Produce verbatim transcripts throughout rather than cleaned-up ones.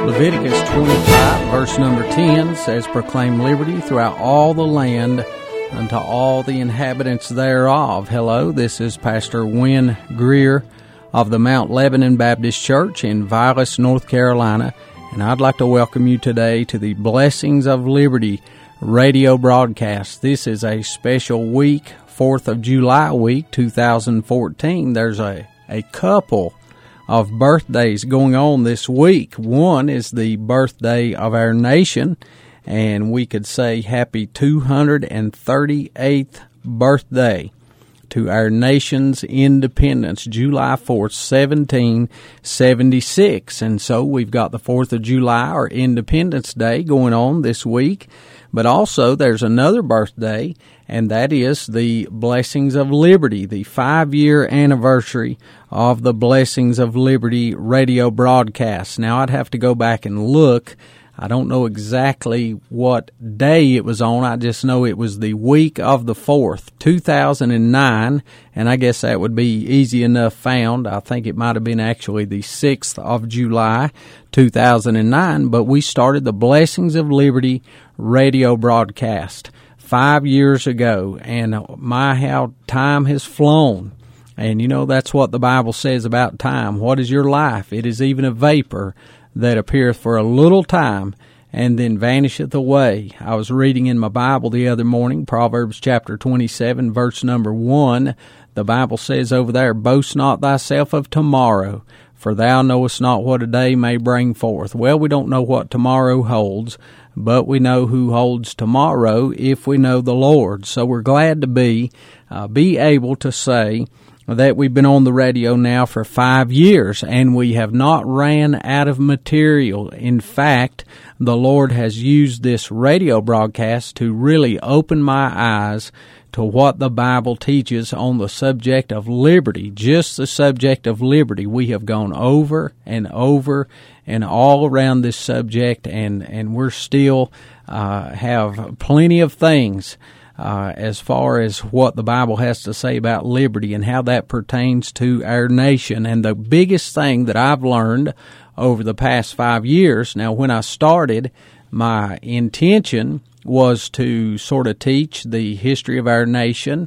Leviticus twenty-five, verse number ten says, "Proclaim liberty throughout all the land unto all the inhabitants thereof." Hello, this is Pastor Wynn Greer of the Mount Lebanon Baptist Church in Vilas, North Carolina, and I'd like to welcome you today to the Blessings of Liberty radio broadcast. This is a special week, fourth of July week, two thousand fourteen. There's a, a couple of birthdays going on this week. One is the birthday of our nation, and we could say happy two hundred thirty-eighth birthday to our nation's independence, July fourth, seventeen seventy-six. And so we've got the fourth of July, or Independence Day, going on this week. But also there's another birthday, and that is the Blessings of Liberty, the five-year anniversary of the Blessings of Liberty radio broadcast. Now, I'd have to go back and look. I don't know exactly what day it was on. I just know it was the week of the fourth, two thousand nine, and I guess that would be easy enough found. I think it might have been actually the sixth of July, two thousand nine, but we started the Blessings of Liberty radio broadcast five years ago, and my, how time has flown. And you know, that's what the Bible says about time. What is your life? It is even a vapor that appeareth for a little time and then vanisheth away. I was reading in my Bible the other morning, Proverbs chapter twenty-seven, verse number one. The Bible says over there, "Boast not thyself of tomorrow, for thou knowest not what a day may bring forth." Well, we don't know what tomorrow holds, but we know who holds tomorrow if we know the Lord. So we're glad to be uh, be able to say that we've been on the radio now for five years, and we have not ran out of material. In fact, the Lord has used this radio broadcast to really open my eyes to what the Bible teaches on the subject of liberty, just the subject of liberty. We have gone over and over and all around this subject, and, and we're still uh, have plenty of things Uh, as far as what the Bible has to say about liberty and how that pertains to our nation. And the biggest thing that I've learned over the past five years, now when I started, my intention was to sort of teach the history of our nation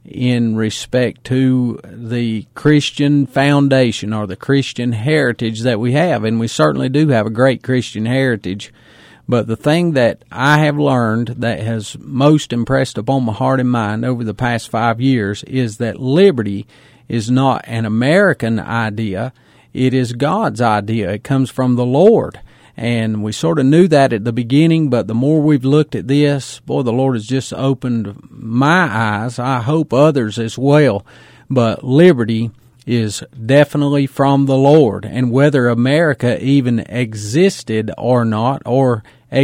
in respect to the Christian foundation or the Christian heritage that we have. And we certainly do have a great Christian heritage. But the thing that I have learned that has most impressed upon my heart and mind over the past five years is that liberty is not an American idea. It is God's idea. It comes from the Lord. And we sort of knew that at the beginning, but the more we've looked at this, boy, the Lord has just opened my eyes. I hope others as well. But liberty is definitely from the Lord. And whether America even existed or not, or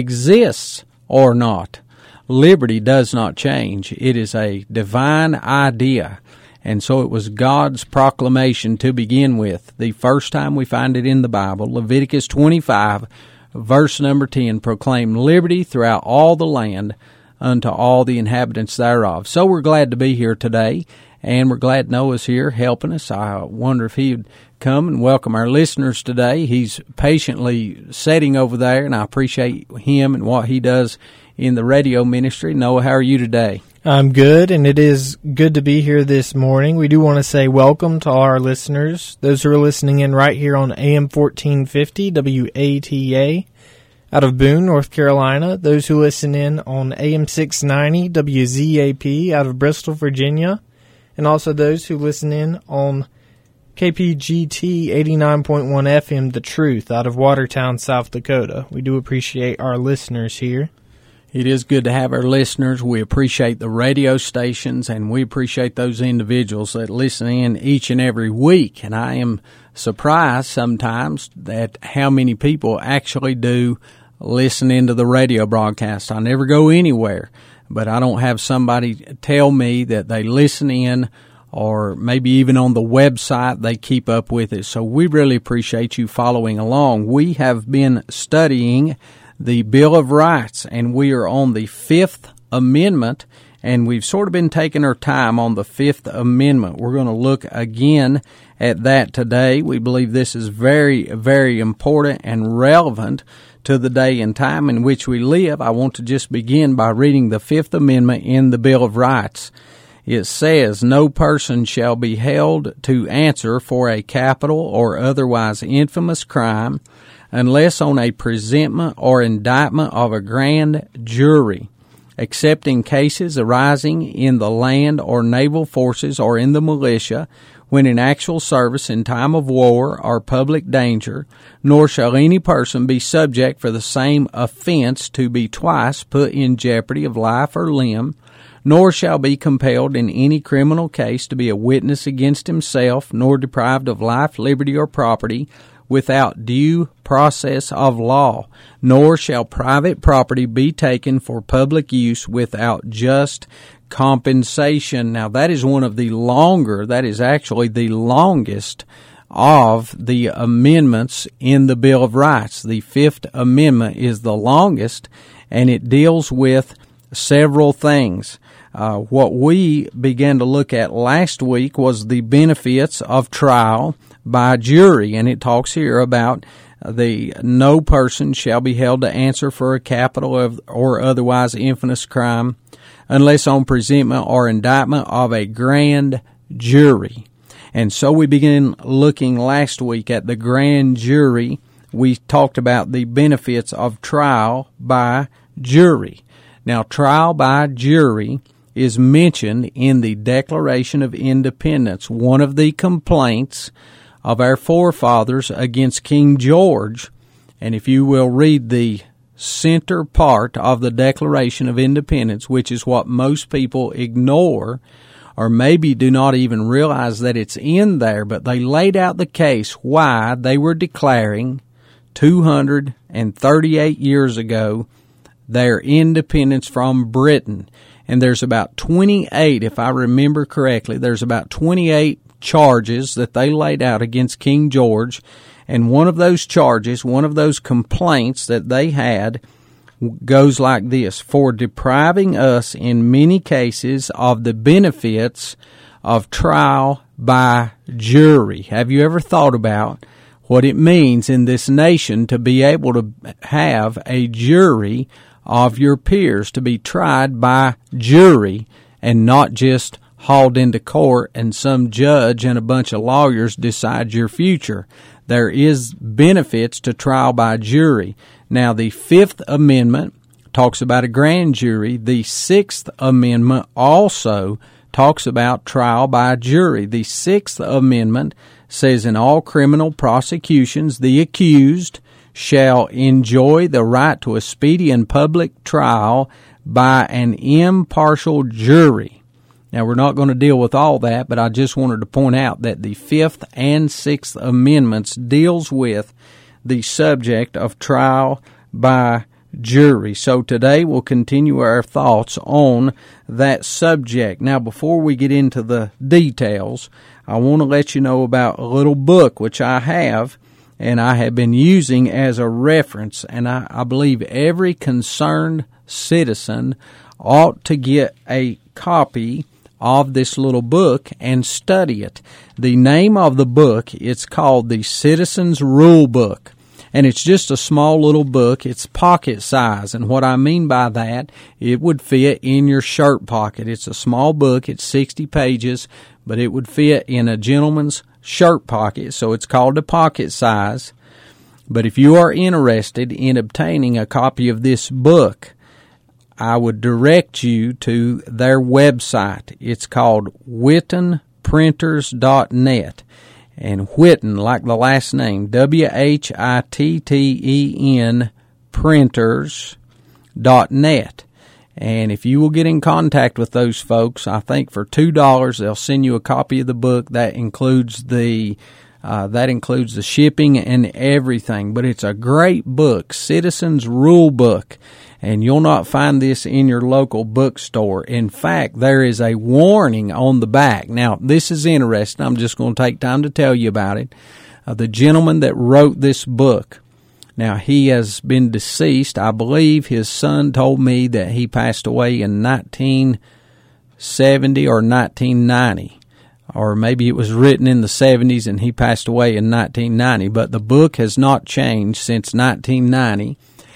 exists or not, liberty does not change. It is a divine idea. And so it was God's proclamation to begin with. The first time we find it in the Bible, Leviticus twenty-five, verse number ten, "Proclaim liberty throughout all the land unto all the inhabitants thereof." So we're glad to be here today. And we're glad Noah's here helping us. I wonder if he would come and welcome our listeners today. He's patiently sitting over there, and I appreciate him and what he does in the radio ministry. Noah, how are you today? I'm good, and it is good to be here this morning. We do want to say welcome to all our listeners, those who are listening in right here on A M fourteen fifty W A T A out of Boone, North Carolina, those who listen in on A M six ninety W Z A P out of Bristol, Virginia, and also those who listen in on K P G T eighty-nine point one F M, The Truth, out of Watertown, South Dakota. We do appreciate our listeners here. It is good to have our listeners. We appreciate the radio stations, and we appreciate those individuals that listen in each and every week. And I am surprised sometimes at how many people actually do listen into the radio broadcast. I never go anywhere, but I don't have somebody tell me that they listen in, or maybe even on the website they keep up with it. So we really appreciate you following along. We have been studying the Bill of Rights, and we are on the Fifth Amendment, And we've sort of been taking our time on the Fifth Amendment. We're going to look again at that today. We believe this is very, very important and relevant to the day and time in which we live. I want to just begin by reading the Fifth Amendment in the Bill of Rights. It says, "No person shall be held to answer for a capital or otherwise infamous crime unless on a presentment or indictment of a grand jury, except in cases arising in the land or naval forces or in the militia, when in actual service in time of war or public danger, nor shall any person be subject for the same offense to be twice put in jeopardy of life or limb, nor shall be compelled in any criminal case to be a witness against himself, nor deprived of life, liberty, or property without due process of law, nor shall private property be taken for public use without just compensation." Now, that is one of the longer, that is actually the longest of the amendments in the Bill of Rights. The Fifth Amendment is the longest, and it deals with several things. Uh, what we began to look at last week was the benefits of trial by jury, and it talks here about the no person shall be held to answer for a capital of, or otherwise infamous crime unless on presentment or indictment of a grand jury. And so we began looking last week at the grand jury. We talked about the benefits of trial by jury. Now, trial by jury is mentioned in the Declaration of Independence. One of the complaints of our forefathers against King George, and if you will read the center part of the Declaration of Independence, which is what most people ignore or maybe do not even realize that it's in there, but they laid out the case why they were declaring two hundred thirty-eight years ago their independence from Britain. And there's about twenty-eight, if I remember correctly, there's about twenty-eight charges that they laid out against King George. And one of those charges, one of those complaints that they had goes like this: "For depriving us in many cases of the benefits of trial by jury." Have you ever thought about what it means in this nation to be able to have a jury of your peers, to be tried by jury and not just hauled into court and some judge and a bunch of lawyers decide your future? There is benefits to trial by jury. Now, the Fifth Amendment talks about a grand jury. The Sixth Amendment also talks about trial by jury. The Sixth Amendment says, "In all criminal prosecutions, the accused shall enjoy the right to a speedy and public trial by an impartial jury." Now, we're not going to deal with all that, but I just wanted to point out that the Fifth and Sixth Amendments deals with the subject of trial by jury. So today we'll continue our thoughts on that subject. Now, before we get into the details, I want to let you know about a little book which I have and I have been using as a reference, and I, I believe every concerned citizen ought to get a copy of this little book and study it. The name of the book, it's called the Citizen's Rule Book, and it's just a small little book. It's pocket size, and what I mean by that, it would fit in your shirt pocket. It's a small book. It's sixty pages, but it would fit in a gentleman's shirt pocket, so it's called a pocket size. But if you are interested in obtaining a copy of this book, I would direct you to their website. It's called Whitten Printers dot net. And Whitten, like the last name, W H I T T E N Printers dot net. And if you will get in contact with those folks, I think for two dollars they'll send you a copy of the book. That includes the uh, that includes the shipping and everything. But it's a great book, Citizen's Rule Book. And you'll not find this in your local bookstore. In fact, there is a warning on the back. Now, this is interesting. I'm just going to take time to tell you about it. Uh, the gentleman that wrote this book, now, he has been deceased. I believe his son told me that he passed away in nineteen seventy or nineteen ninety. Or maybe it was written in the seventies and he passed away in nineteen ninety. But the book has not changed since nineteen ninety.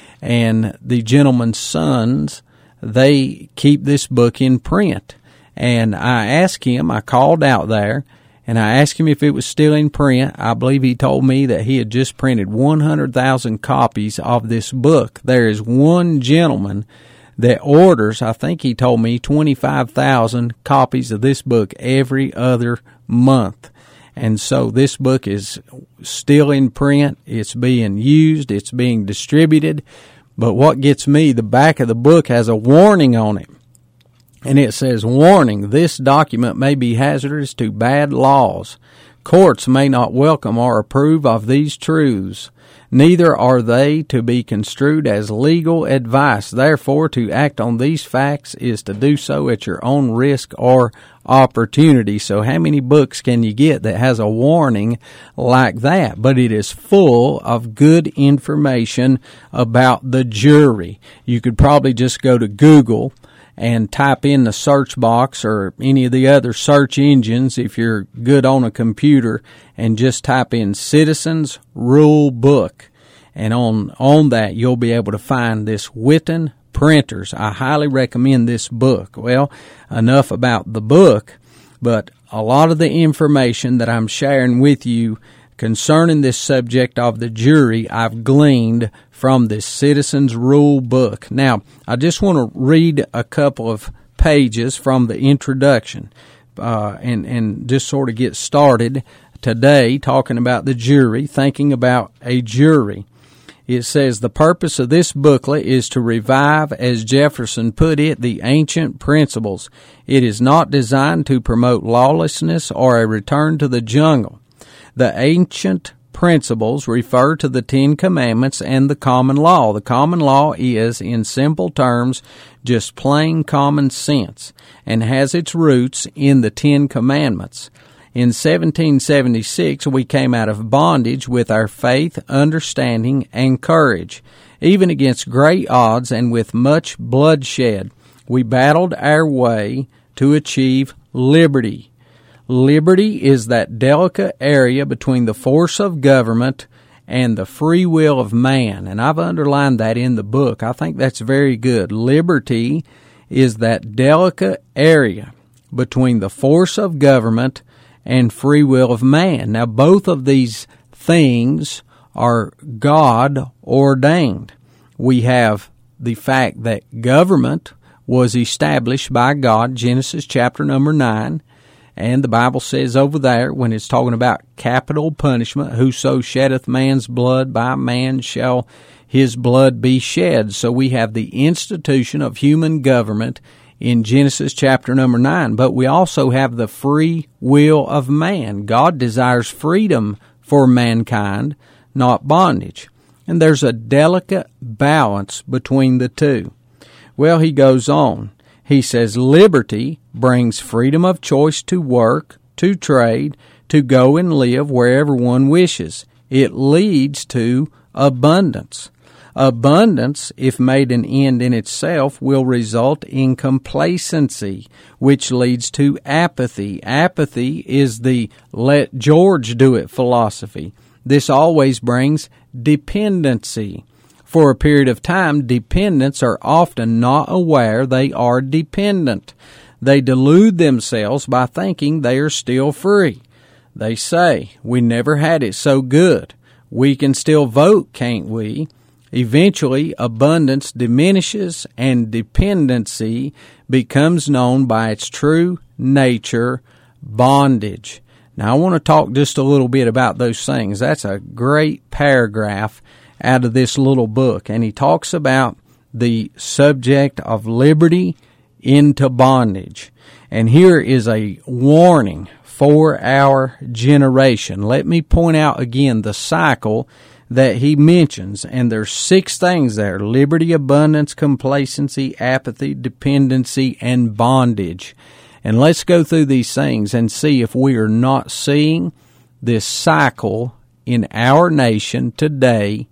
And the gentleman's sons, they keep this book in print. And I asked him, I called out there, and I asked him if it was still in print. I believe he told me that he had just printed one hundred thousand copies of this book. There is one gentleman that orders, I think he told me, twenty-five thousand copies of this book every other month. And so this book is still in print. It's being used. It's being distributed. But what gets me, the back of the book has a warning on it. And it says, warning, this document may be hazardous to bad laws. Courts may not welcome or approve of these truths. Neither are they to be construed as legal advice. Therefore, to act on these facts is to do so at your own risk or opportunity. So how many books can you get that has a warning like that? But it is full of good information about the jury. You could probably just go to Google and type in the search box or any of the other search engines if you're good on a computer, and just type in Citizens Rule Book. And on, on that, you'll be able to find this Witten Printers. I highly recommend this book. Well, enough about the book, but a lot of the information that I'm sharing with you concerning this subject of the jury, I've gleaned from this Citizens Rule Book. Now, I just want to read a couple of pages from the introduction uh, and, and just sort of get started today talking about the jury, thinking about a jury. It says, the purpose of this booklet is to revive, as Jefferson put it, the ancient principles. It is not designed to promote lawlessness or a return to the jungle. The ancient principles refer to the Ten Commandments and the common law. The common law is, in simple terms, just plain common sense and has its roots in the Ten Commandments. In seventeen seventy-six, we came out of bondage with our faith, understanding, and courage. Even against great odds and with much bloodshed, we battled our way to achieve liberty. Liberty is that delicate area between the force of government and the free will of man. And I've underlined that in the book. I think that's very good. Liberty is that delicate area between the force of government and free will of man. Now, both of these things are God ordained. We have the fact that government was established by God, Genesis chapter number nine. And the Bible says over there, when it's talking about capital punishment, whoso sheddeth man's blood, by man shall his blood be shed. So we have the institution of human government in Genesis chapter number nine. But we also have the free will of man. God desires freedom for mankind, not bondage. And there's a delicate balance between the two. Well, he goes on. He says, liberty brings freedom of choice to work, to trade, to go and live wherever one wishes. It leads to abundance. Abundance, if made an end in itself, will result in complacency, which leads to apathy. Apathy is the let George do it philosophy. This always brings dependency. For a period of time, dependents are often not aware they are dependent. They delude themselves by thinking they are still free. They say, we never had it so good. We can still vote, can't we? Eventually, abundance diminishes and dependency becomes known by its true nature, bondage. Now, I want to talk just a little bit about those things. That's a great paragraph out of this little book. And he talks about the subject of liberty into bondage. And here is a warning for our generation. Let me point out again the cycle that he mentions. And there's six things there: liberty, abundance, complacency, apathy, dependency, and bondage. And let's go through these things and see if we are not seeing this cycle in our nation today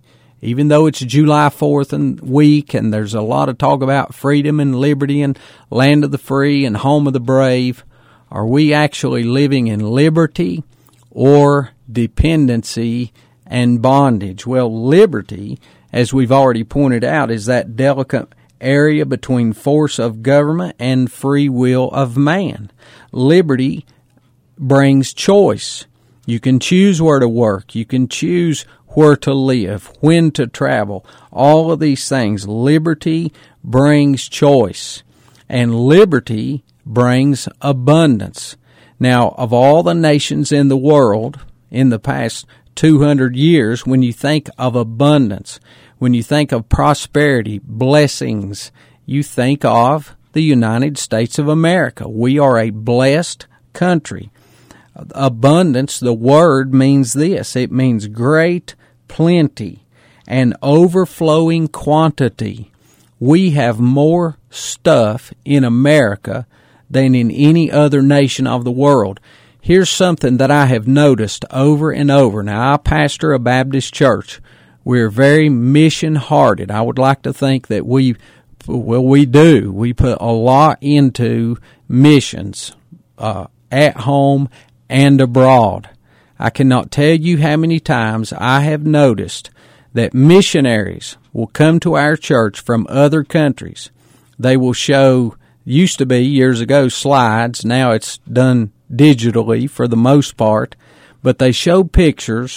even though it's July fourth and week and there's a lot of talk about freedom and liberty and land of the free and home of the brave, are we actually living in liberty or dependency and bondage? Well, liberty, as we've already pointed out, is that delicate area between force of government and free will of man. Liberty brings choice. You can choose where to work. You can choose where to live, when to travel. All of these things. Liberty brings choice. And liberty brings abundance. Now, of all the nations in the world in the past two hundred years, when you think of abundance, when you think of prosperity, blessings, you think of the United States of America. We are a blessed country. Abundance, the word means this. It means great plenty and overflowing quantity. We have more stuff in America than in any other nation of the world. Here's something that I have noticed over and over. Now, I pastor a Baptist church. We're very mission-hearted. I would like to think that we, well, we do. We put a lot into missions, uh, at home and abroad. I cannot tell you how many times I have noticed that missionaries will come to our church from other countries. They will show, used to be years ago, slides. Now it's done digitally for the most part, but they show pictures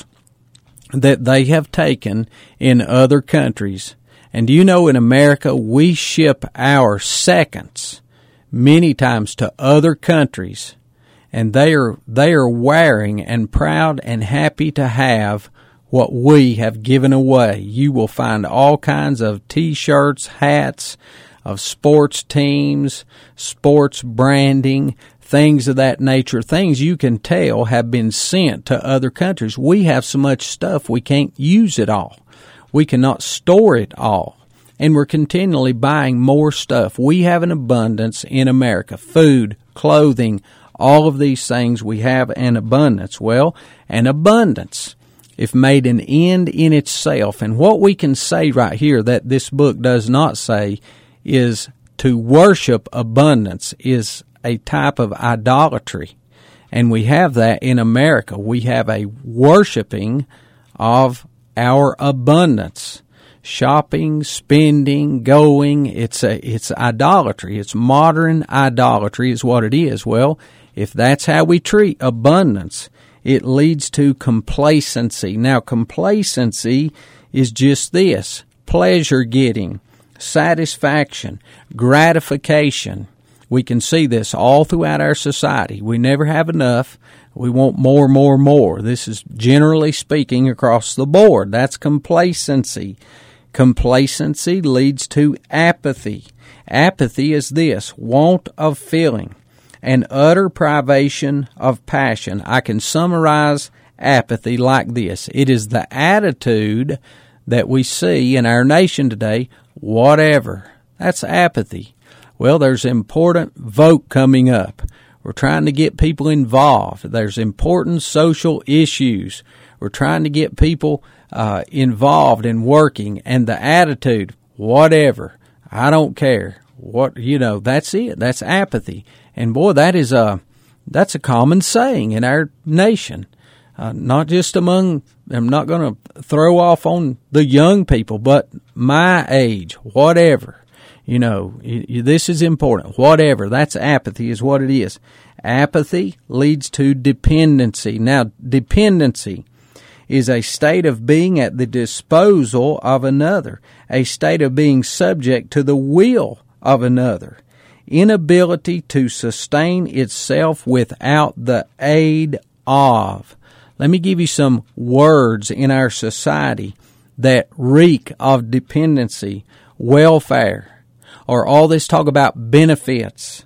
that they have taken in other countries. And do you know, in America, we ship our seconds many times to other countries, and they are they are wearing and proud and happy to have what we have given away. You will find all kinds of T-shirts, hats, of sports teams, sports branding, things of that nature, things you can tell have been sent to other countries. We have so much stuff we can't use it all. We cannot store it all. And we're continually buying more stuff. We have an abundance in America. Food, clothing, all of these things we have an abundance. Well, an abundance, if made an end in itself. And what we can say right here that this book does not say is to worship abundance is a type of idolatry. And we have that in America. We have a worshiping of our abundance. Shopping, spending, going, it's a it's idolatry. It's modern idolatry is what it is. Well, if that's how we treat abundance, it leads to complacency. Now, complacency is just this: pleasure getting, satisfaction, gratification. We can see this all throughout our society. We never have enough. We want more, more, more. This is generally speaking across the board. That's complacency. Complacency leads to apathy. Apathy is this: want of feeling, and utter privation of passion. I can summarize apathy like this: it is the attitude that we see in our nation today, whatever. That's apathy. Well, there's an important vote coming up. We're trying to get people involved. There's important social issues. We're trying to get people uh, involved in working, and the attitude, whatever, I don't care. What, you know, that's it. That's apathy. And boy, that is a, that's a common saying in our nation. Uh, not just among, I'm not going to throw off on the young people, but my age, whatever. You know, this is important. Whatever. That's apathy is what it is. Apathy leads to dependency. Now, dependency is a state of being at the disposal of another, a state of being subject to the will of another, inability to sustain itself without the aid of. Let me give you some words in our society that reek of dependency: welfare, or all this talk about benefits,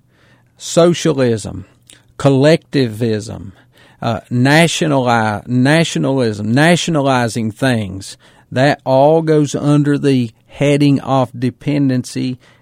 socialism, collectivism, uh, nationali- nationalism, nationalizing things. That all goes under the heading of dependency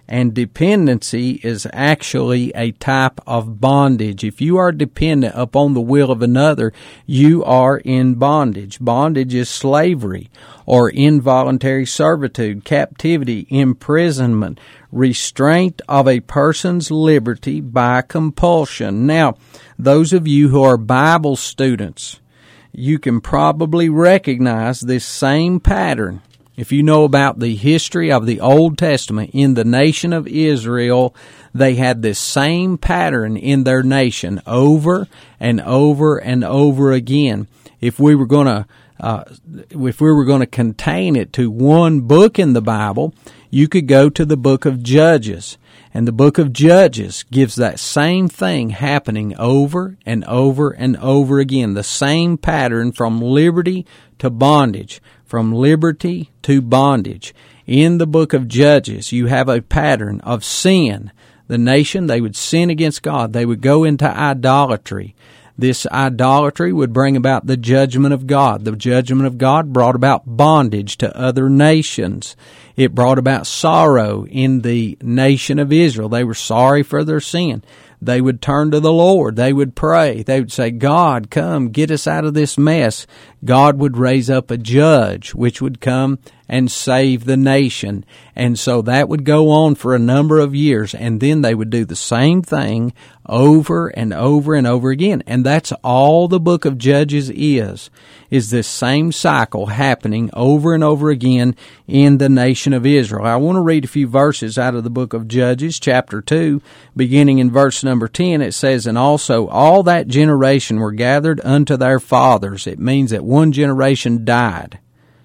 And dependency is actually a type of bondage. If you are dependent upon the will of another, you are in bondage. Bondage is slavery or involuntary servitude, captivity, imprisonment, restraint of a person's liberty by compulsion. Now, those of you who are Bible students, you can probably recognize this same pattern. If you know about the history of the Old Testament in the nation of Israel, they had this same pattern in their nation over and over and over again. If we were going to, uh, if we were going to contain it to one book in the Bible, you could go to the book of Judges. And the book of Judges gives that same thing happening over and over and over again. The same pattern from liberty to bondage, from liberty to bondage. In the book of Judges, you have a pattern of sin. The nation, they would sin against God. They would go into idolatry. This idolatry would bring about the judgment of God. The judgment of God brought about bondage to other nations. It brought about sorrow in the nation of Israel. They were sorry for their sin. They would turn to the Lord. They would pray. They would say, God, come, get us out of this mess. God would raise up a judge which would come and save the nation. And so that would go on for a number of years, and then they would do the same thing over and over and over again. And that's all the book of Judges is, is this same cycle happening over and over again in the nation of Israel. I want to read a few verses out of the book of Judges, chapter two, beginning in verse number ten. It says, And also all that generation were gathered unto their fathers. It means that one generation died.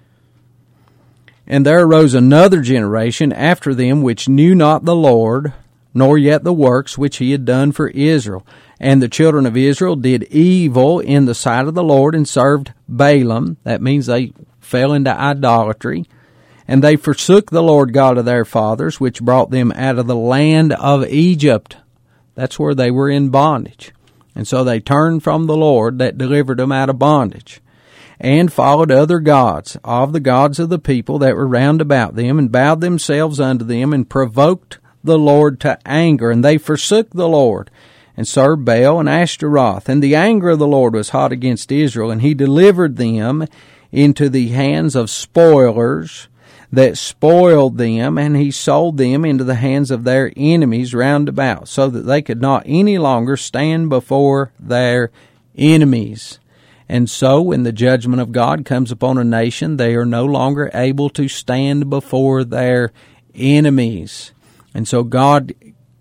And there arose another generation after them which knew not the Lord, nor yet the works which he had done for Israel. And the children of Israel did evil in the sight of the Lord and served Balaam. That means they fell into idolatry. And they forsook the Lord God of their fathers, which brought them out of the land of Egypt. That's where they were in bondage. And so they turned from the Lord that delivered them out of bondage, and followed other gods of the gods of the people that were round about them, and bowed themselves unto them, and provoked the Lord to anger. And they forsook the Lord, and served Baal and Ashtaroth. And the anger of the Lord was hot against Israel, and he delivered them into the hands of spoilers that spoiled them, and he sold them into the hands of their enemies round about, so that they could not any longer stand before their enemies. And so when the judgment of God comes upon a nation, they are no longer able to stand before their enemies. And so God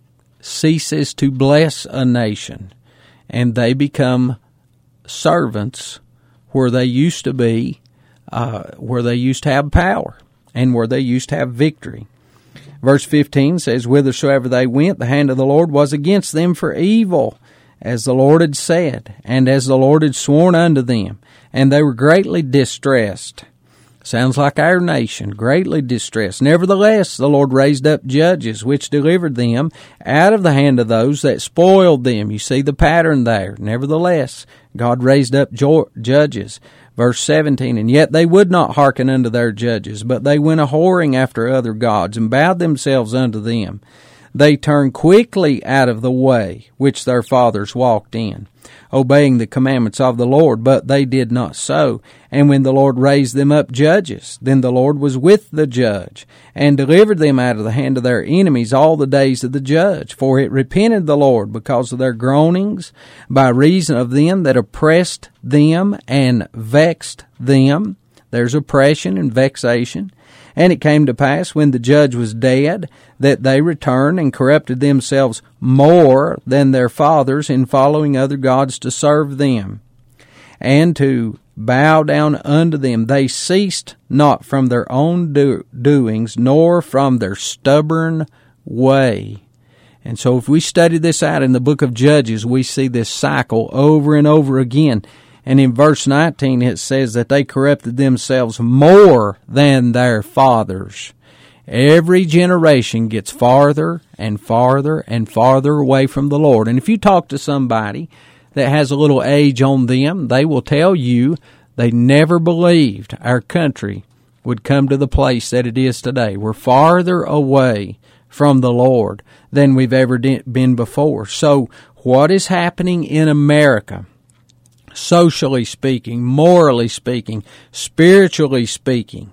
ceases to bless a nation, and they become servants where they used to be, uh, where they used to have power, and where they used to have victory. Verse fifteen says, Whithersoever they went, the hand of the Lord was against them for evil, as the Lord had said, and as the Lord had sworn unto them, and they were greatly distressed. Sounds like our nation, greatly distressed. Nevertheless, the Lord raised up judges, which delivered them out of the hand of those that spoiled them. You see the pattern there. Nevertheless, God raised up jo- judges. Verse seventeen, And yet they would not hearken unto their judges, but they went a-whoring after other gods, and bowed themselves unto them. They turned quickly out of the way which their fathers walked in, obeying the commandments of the Lord, but they did not so. And when the Lord raised them up judges, then the Lord was with the judge, and delivered them out of the hand of their enemies all the days of the judge. For it repented the Lord because of their groanings, by reason of them that oppressed them and vexed them. There's oppression and vexation. And it came to pass, when the judge was dead, that they returned and corrupted themselves more than their fathers in following other gods to serve them, and to bow down unto them. They ceased not from their own do- doings, nor from their stubborn way. And so if we study this out in the book of Judges, we see this cycle over and over again. And in verse nineteen, it says that they corrupted themselves more than their fathers. Every generation gets farther and farther and farther away from the Lord. And if you talk to somebody that has a little age on them, they will tell you they never believed our country would come to the place that it is today. We're farther away from the Lord than we've ever been before. So what is happening in America, socially speaking, morally speaking, spiritually speaking,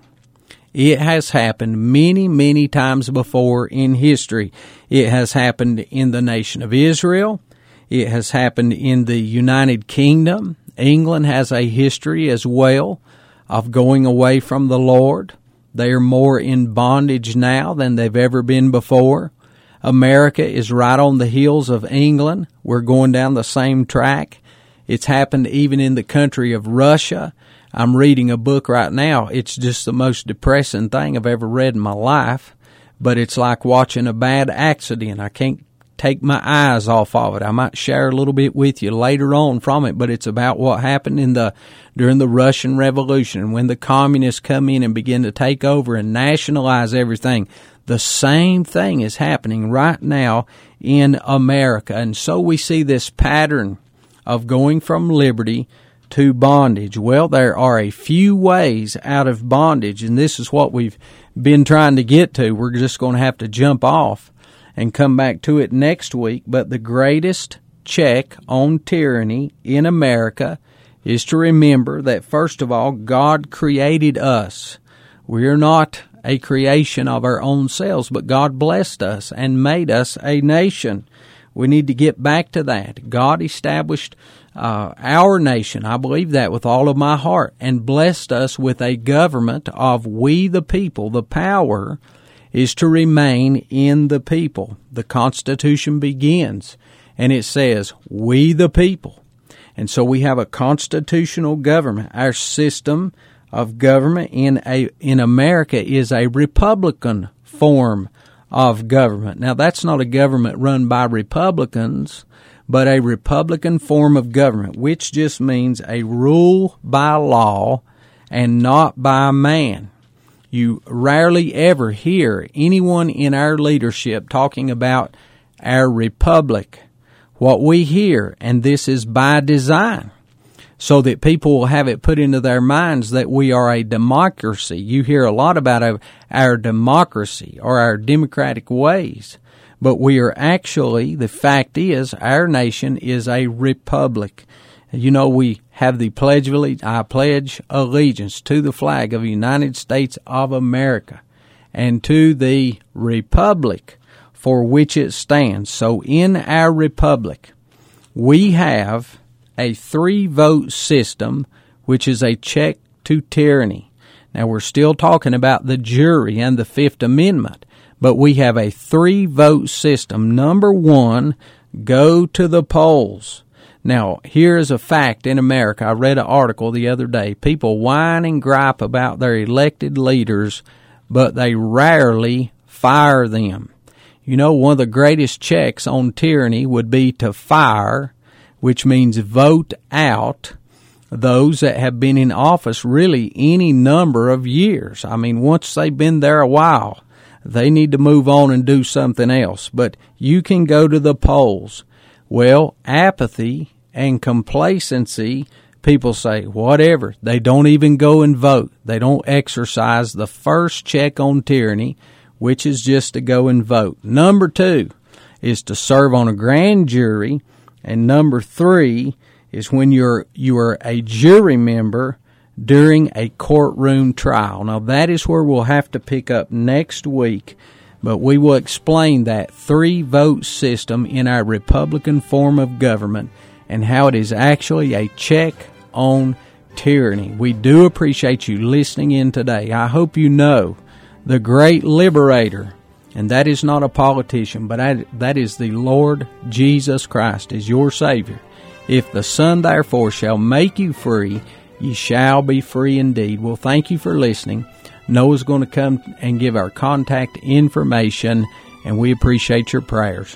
it has happened many, many times before in history. It has happened in the nation of Israel. It has happened in the United Kingdom. England has a history as well of going away from the Lord. They are more in bondage now than they've ever been before. America is right on the heels of England. We're going down the same track. It's happened even in the country of Russia. I'm reading a book right now. It's just the most depressing thing I've ever read in my life, but it's like watching a bad accident. I can't take my eyes off of it. I might share a little bit with you later on from it, but it's about what happened in the during the Russian Revolution when the communists come in and begin to take over and nationalize everything. The same thing is happening right now in America. And so we see this pattern of going from liberty to bondage. Well, there are a few ways out of bondage, and this is what we've been trying to get to. We're just going to have to jump off and come back to it next week. But the greatest check on tyranny in America is to remember that, first of all, God created us. We are not a creation of our own selves, but God blessed us and made us a nation. We need to get back to that. God established uh, our nation, I believe that with all of my heart, and blessed us with a government of we the people. The power is to remain in the people. The Constitution begins, and it says, we the people. And so we have a constitutional government. Our system of government in a in America is a Republican form of government. Now, that's not a government run by Republicans, but a Republican form of government, which just means a rule by law and not by man. You rarely ever hear anyone in our leadership talking about our republic. What we hear, and this is by design, so that people will have it put into their minds that we are a democracy. You hear a lot about our, our democracy or our democratic ways, but we are actually, the fact is, our nation is a republic. You know, we have the Pledge of Allegiance. I pledge allegiance to the flag of the United States of America and to the republic for which it stands. So in our republic, we have a three-vote system, which is a check to tyranny. Now, we're still talking about the jury and the Fifth Amendment, but we have a three-vote system. Number one, go to the polls. Now, here is a fact in America. I read an article the other day. People whine and gripe about their elected leaders, but they rarely fire them. You know, one of the greatest checks on tyranny would be to fire, which means vote out those that have been in office really any number of years. I mean, once they've been there a while, they need to move on and do something else. But you can go to the polls. Well, apathy and complacency, people say, whatever. They don't even go and vote. They don't exercise the first check on tyranny, which is just to go and vote. Number two is to serve on a grand jury. And number three is when you're you are a jury member during a courtroom trial. Now, that is where we'll have to pick up next week, but we will explain that three-vote system in our Republican form of government and how it is actually a check on tyranny. We do appreciate you listening in today. I hope you know the great liberator, and that is not a politician, but that is the Lord Jesus Christ is your Savior. If the Son therefore shall make you free, ye shall be free indeed. Well, thank you for listening. Noah's going to come and give our contact information, and we appreciate your prayers.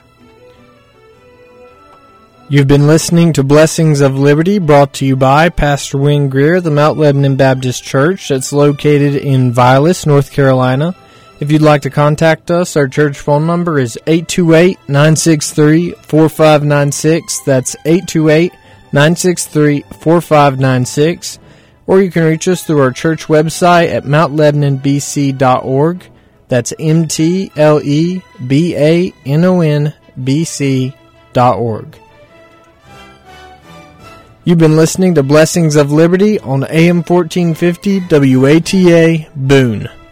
You've been listening to Blessings of Liberty, brought to you by Pastor Wynn Greer of the Mount Lebanon Baptist Church that's located in Vilas, North Carolina. If you'd like to contact us, our church phone number is eight two eight, nine six three, four five nine six. That's eight two eight, nine six three, four five nine six. Or you can reach us through our church website at mount lebanon b c dot org. That's M T L E B A N O N B C dot org. You've been listening to Blessings of Liberty on A M fourteen fifty W A T A Boone.